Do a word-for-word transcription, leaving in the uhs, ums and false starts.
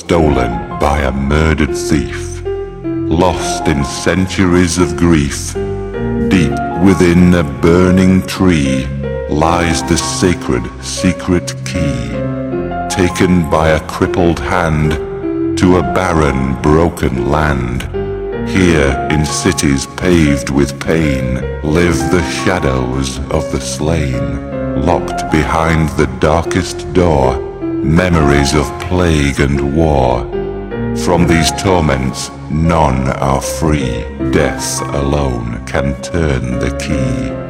stolen by a murdered thief, lost in centuries of grief. Deep within a burning tree lies the sacred secret key, taken by a crippled hand to a barren, broken land. Here, in cities paved with pain, live the shadows of the slain, locked behind the darkest door, memories of plague and war. From these torments none are free, death alone can turn the key.